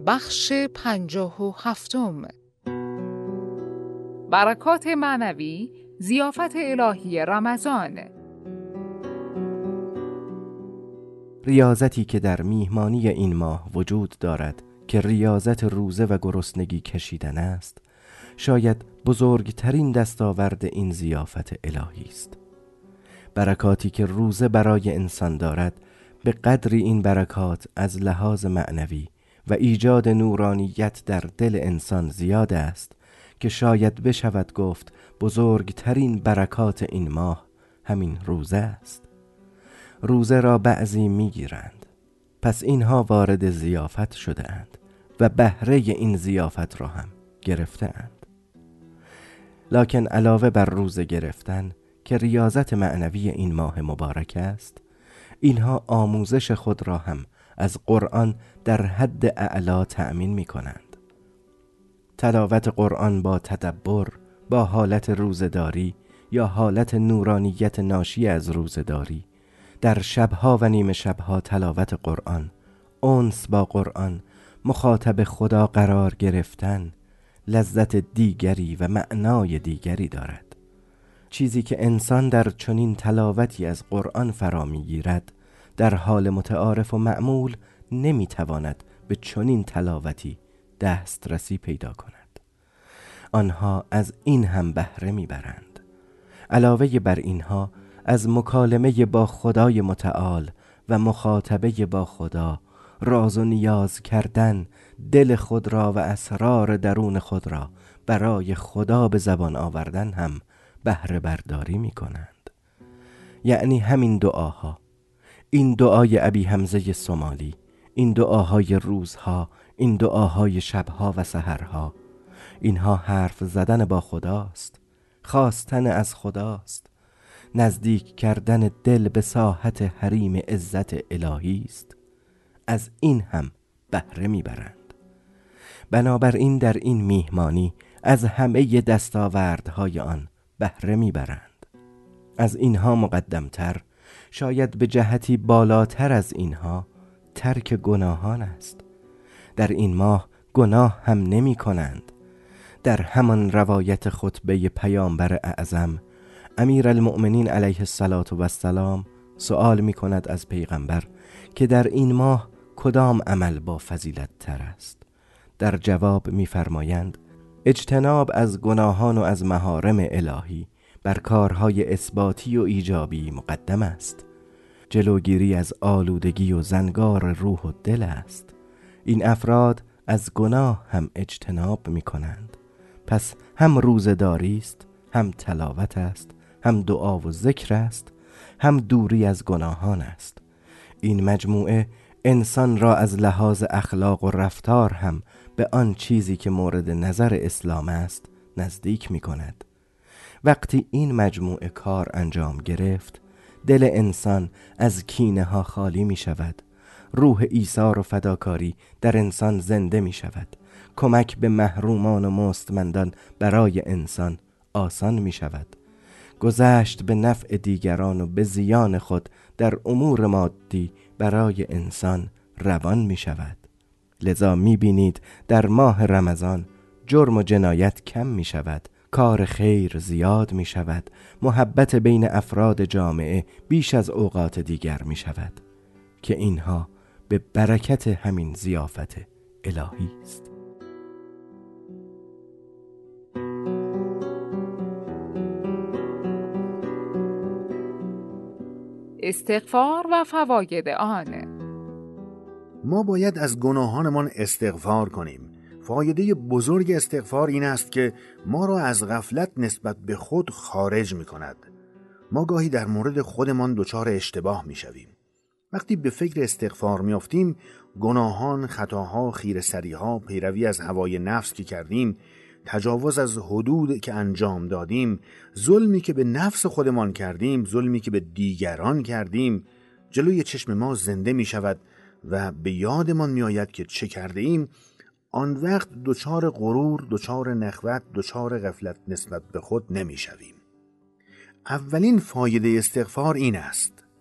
بخش 57. برکات معنوی، ضیافت الهی رمضان. ریاضتی که در میهمانی این ماه وجود دارد که ریاضت روزه و گرسنگی کشیدن است، شاید بزرگترین دستاورد این ضیافت الهی است. برکاتی که روزه برای انسان دارد، به قدری این برکات از لحاظ معنوی و ایجاد نورانیت در دل انسان زیاد است که شاید بشود گفت بزرگترین برکات این ماه همین روزه است. روزه را بعضی میگیرند، پس اینها وارد ضیافت شده اند و بهره این ضیافت را هم گرفته اند. لکن علاوه بر روزه گرفتن که ریاضت معنوی این ماه مبارک است، اینها آموزش خود را هم از قرآن در حد اعلا تأمین می کنند. تلاوت قرآن با تدبر، با حالت روزه‌داری یا حالت نورانیت ناشی از روزه‌داری، در شبها و نیمه شبها تلاوت قرآن، انس با قرآن، مخاطب خدا قرار گرفتن، لذت دیگری و معنای دیگری دارد. چیزی که انسان در چنین تلاوتی از قرآن فرا می‌گیرد، در حال متعارف و معمول نمی‌تواند به چنین تلاوتی دسترسی پیدا کند. آنها از این هم بهره می‌برند. علاوه بر اینها، از مکالمه با خدای متعال و مخاطبه با خدا، راز و نیاز کردن، دل خود را و اسرار درون خود را برای خدا به زبان آوردن هم بهره برداری می کنند. یعنی همین دعاها، این دعای ابی حمزه سومالی، این دعاهای روزها، این دعاهای شبها و سحرها، اینها حرف زدن با خداست، خواستن از خداست، نزدیک کردن دل به ساحت حریم عزت الهی است. از این هم بهره میبرند. بنابراین در این میهمانی از همه دستاوردهای آن بهره میبرند. از اینها مقدمتر، شاید به جهتی بالاتر از اینها، ترک گناهان است. در این ماه گناه هم نمی کنند. در همان روایت خطبه پیامبر اعظم امیرالمؤمنین علیه السلام سؤال می کند از پیغمبر که در این ماه کدام عمل با فضیلت تر است. در جواب می فرمایند اجتناب از گناهان و از محارم الهی بر کارهای اثباتی و ایجابی مقدم است. جلوگیری از آلودگی و زنگار روح و دل است. این افراد از گناه هم اجتناب می کنند. پس هم روزه‌داری است، هم تلاوت است، هم دعا و ذکر است، هم دوری از گناهان است. این مجموعه انسان را از لحاظ اخلاق و رفتار هم به آن چیزی که مورد نظر اسلام است نزدیک می کند. وقتی این مجموعه کار انجام گرفت، دل انسان از کینه ها خالی می شود. روح ایثار و فداکاری در انسان زنده می شود. کمک به محرومان و مستمندان برای انسان آسان می شود. گذشت به نفع دیگران و به زیان خود در امور مادی برای انسان روان می شود. لذا می بینید در ماه رمضان جرم و جنایت کم می شود، کار خیر زیاد می شود، محبت بین افراد جامعه بیش از اوقات دیگر می شود که اینها به برکت همین ضیافت الهی است. استغفار و فواید آن. ما باید از گناهانمان استغفار کنیم. فایده بزرگ استغفار این است که ما را از غفلت نسبت به خود خارج می کند. ما گاهی در مورد خودمان دچار اشتباه می شویم. وقتی به فکر استغفار می افتیم، گناهان، خطاها، خیره‌سریها، پیروی از هوای نفس که کردیم، تجاوز از حدود که انجام دادیم، ظلمی که به نفس خودمان کردیم، ظلمی که به دیگران کردیم، جلوی چشم ما زنده می شود و به یادمان می آید که چه کرده ایم. آن وقت دچار غرور، دچار نخوت، دچار غفلت نسبت به خود نمی شویم. اولین فایده استغفار این است: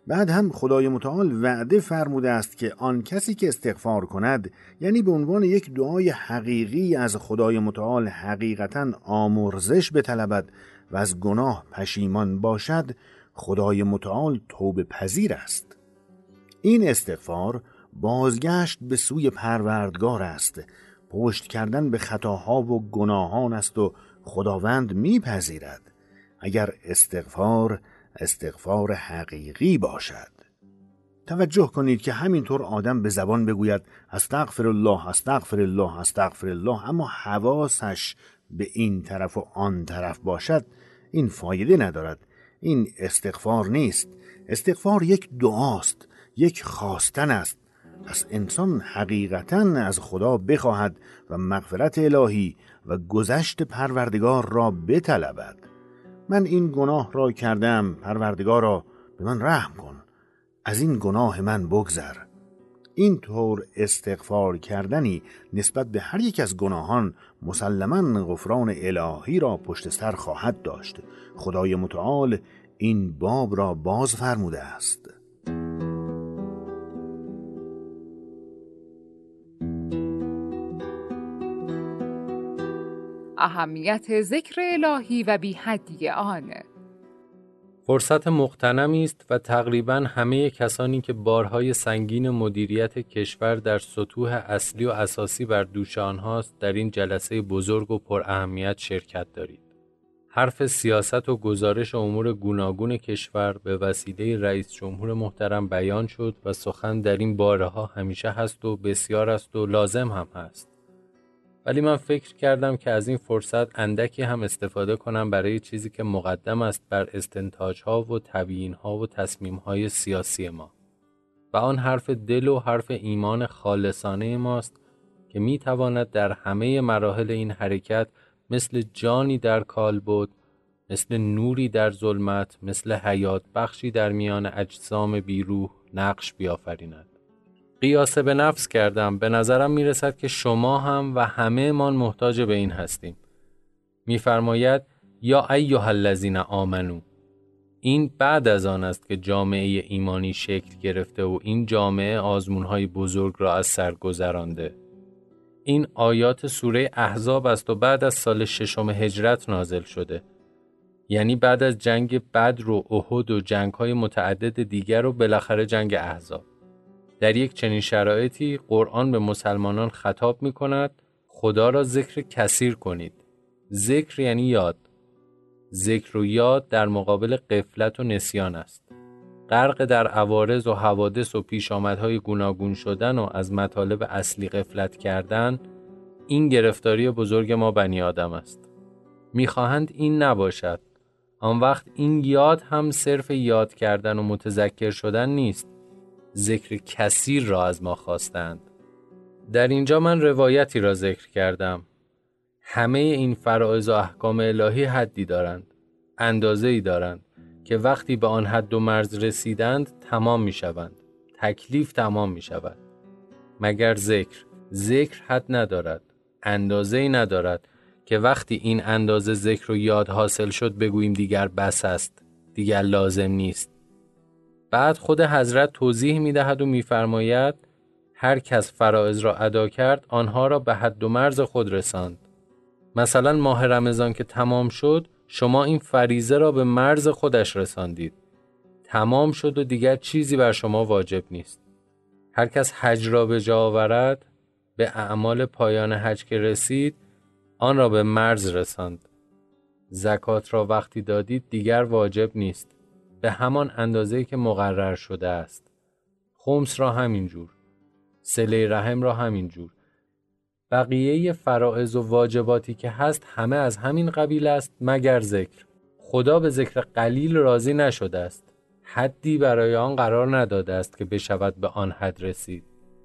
بعد هم خدای متعال وعده فرموده است که آن کسی که استغفار کند، یعنی به عنوان یک دعای حقیقی از خدای متعال حقیقتاً آمرزش بطلبد و از گناه پشیمان باشد، خدای متعال توبه پذیر است. این استغفار بازگشت به سوی پروردگار است، پشت کردن به خطاها و گناهان است و خداوند میپذیرد اگر استغفار حقیقی باشد. توجه کنید که همینطور آدم به زبان بگوید استغفر الله استغفر الله استغفر الله، اما حواسش به این طرف و آن طرف باشد، این فایده ندارد. این استغفار نیست. استغفار یک دعاست، یک خواستن است. پس انسان حقیقتاً از خدا بخواهد و مغفرت الهی و گذشت پروردگار را بطلبد. من این گناه را کردم، پروردگارا به من رحم کن، از این گناه من بگذر. این طور استغفار کردنی نسبت به هر یک از گناهان مسلماً غفران الهی را پشت سر خواهد داشت. خدای متعال این باب را باز فرموده است. اهمیت ذکر الهی و بی حدی آن. فرصت مغتنمی است و تقریباً همه کسانی که بارهای سنگین مدیریت کشور در سطوح اصلی و اساسی بر دوش آنهاست در این جلسه بزرگ و پر اهمیت شرکت دارید. حرف سیاست و گزارش امور گوناگون کشور به وسیله رئیس جمهور محترم بیان شد و سخن در این بارها همیشه هست و بسیار است و لازم هم هست. ولی من فکر کردم که از این فرصت اندکی هم استفاده کنم برای چیزی که مقدم است بر استنتاج‌ها و تبیین‌ها و تصمیم‌های سیاسی ما. و آن حرف دل و حرف ایمان خالصانه ماست که می‌تواند در همه مراحل این حرکت مثل جانی در کالبد، مثل نوری در ظلمت، مثل حیات بخشی در میان اجسام بیروح نقش بیافریند. قیاس به نفس کردم. به نظرم میرسد که شما هم و همه من محتاج به این هستیم. میفرماید یا ایها الذین آمنو. این بعد از آن است که جامعه ایمانی شکل گرفته و این جامعه آزمونهای بزرگ را از سر گذرانده. این آیات سوره احزاب است و بعد از سال 6 هجرت نازل شده. یعنی بعد از جنگ بدر و احد و جنگ‌های متعدد دیگر و بالاخره جنگ احزاب. در یک چنین شرایطی قرآن به مسلمانان خطاب می کند خدا را ذکر کثیر کنید. ذکر یعنی یاد. ذکر و یاد در مقابل غفلت و نسیان است. غرق در عوارض و حوادث و پیشامدهای گوناگون شدن و از مطالب اصلی غفلت کردن، این گرفتاری بزرگ ما بنی آدم است. می‌خواهند این نباشد. آن وقت این یاد هم صرف یاد کردن و متذکر شدن نیست. ذکر کثیر را از ما خواستند. در اینجا من روایتی را ذکر کردم. همه این فرائض و احکام الهی حدی دارند، اندازه‌ای دارند که وقتی به آن حد و مرز رسیدند تمام می شوند. تکلیف تمام می شود. مگر ذکر حد ندارد، اندازه‌ای ندارد که وقتی این اندازه ذکر و یاد حاصل شد بگوییم دیگر بس است، دیگر لازم نیست. بعد خود حضرت توضیح می دهد و می فرماید هر کس فرائض را ادا کرد آنها را به حد و مرز خود رساند. مثلا ماه رمضان که تمام شد شما این فریضه را به مرز خودش رساندید. تمام شد و دیگر چیزی بر شما واجب نیست. هر کس حج را به جا آورد، به اعمال پایان حج که رسید آن را به مرز رساند. زکات را وقتی دادید دیگر واجب نیست، به همان اندازه‌ای که مقرر شده است. خمس را همینجور، صله رحم را همینجور. بقیه فرائض و واجباتی که هست همه از همین قبیل است مگر ذکر. خدا به ذکر قلیل راضی نشده است. حدی برای آن قرار نداده است که بشود به آن حد رسید.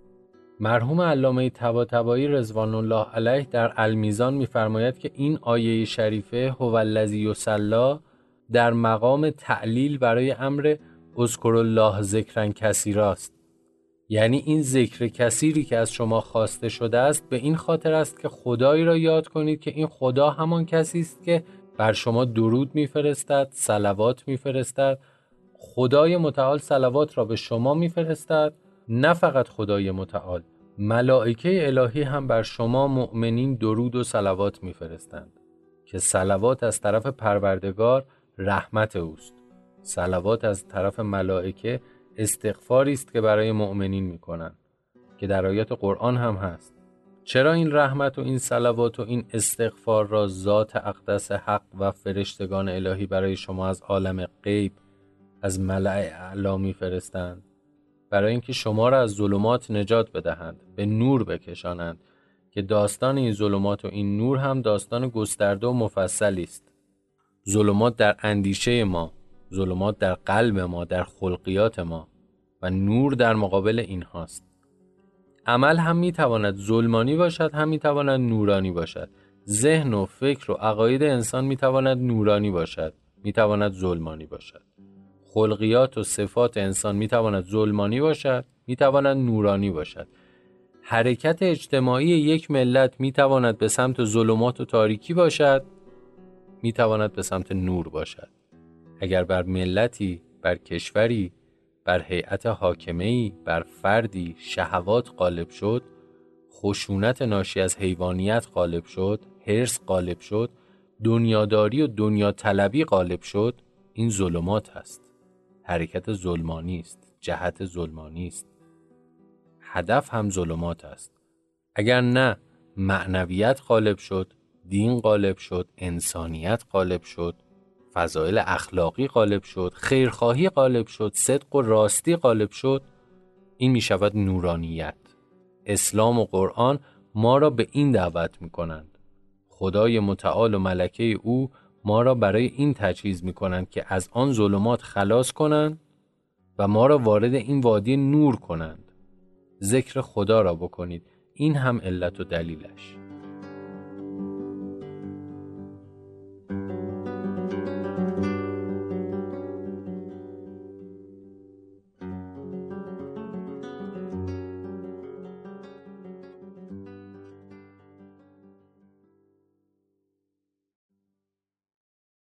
مرحوم علامه طباطبایی رضوان الله علیه در المیزان می‌فرماید که این آیه شریفه هو الذی یصلی در مقام تعلیل برای امر اذکروا الله ذکرا کثیرا است. یعنی این ذکر کثیری که از شما خواسته شده است به این خاطر است که خدایی را یاد کنید که این خدا همان کسی است که بر شما درود می‌فرستد، صلوات می‌فرستد، خدای متعال صلوات را به شما میفرستد. نه فقط خدای متعال، ملائکه الهی هم بر شما مؤمنین درود و صلوات میفرستند که صلوات از طرف پروردگار رحمت اوست. صلوات از طرف ملائکه استغفاری است که برای مؤمنین میکنند که در آیات قرآن هم هست. چرا این رحمت و این صلوات و این استغفار را ذات اقدس حق و فرشتگان الهی برای شما از عالم غیب از ملأ اعلی میفرستند؟ برای اینکه شما را از ظلمات نجات بدهند، به نور بکشانند، که داستان این ظلمات و این نور هم داستان گسترده و مفصلی است. ظلمات در اندیشه ما، ظلمات در قلب ما، در خلقیات ما، و نور در مقابل اینهاست. عمل هم میتواند ظلمانی باشد، هم میتواند نورانی باشد. ذهن و فکر و عقاید انسان میتواند نورانی باشد، میتواند ظلمانی باشد. خلقیات و صفات انسان میتواند ظلمانی باشد، میتواند نورانی باشد. حرکت اجتماعی یک ملت میتواند به سمت ظلمات و تاریکی باشد، میتواند به سمت نور باشد. اگر بر ملتی، بر کشوری، بر هیئت حاکمه‌ای، بر فردی شهوات غالب شد، خشونت ناشی از حیوانیت غالب شد، حرص غالب شد، دنیاداری و دنیا طلبی غالب شد، این ظلمات است. حرکت ظلمانی است، جهت ظلمانی است، هدف هم ظلمات است. اگر نه معنویت غالب شد، دین غالب شد، انسانیت غالب شد، فضایل اخلاقی غالب شد، خیرخواهی غالب شد، صدق و راستی غالب شد، این می شود نورانیت. اسلام و قرآن ما را به این دعوت می کنند. خدای متعال و ملکه او ما را برای این تجهیز می کنند که از آن ظلمات خلاص کنند و ما را وارد این وادی نور کنند. ذکر خدا را بکنید، این هم علت و دلیلش.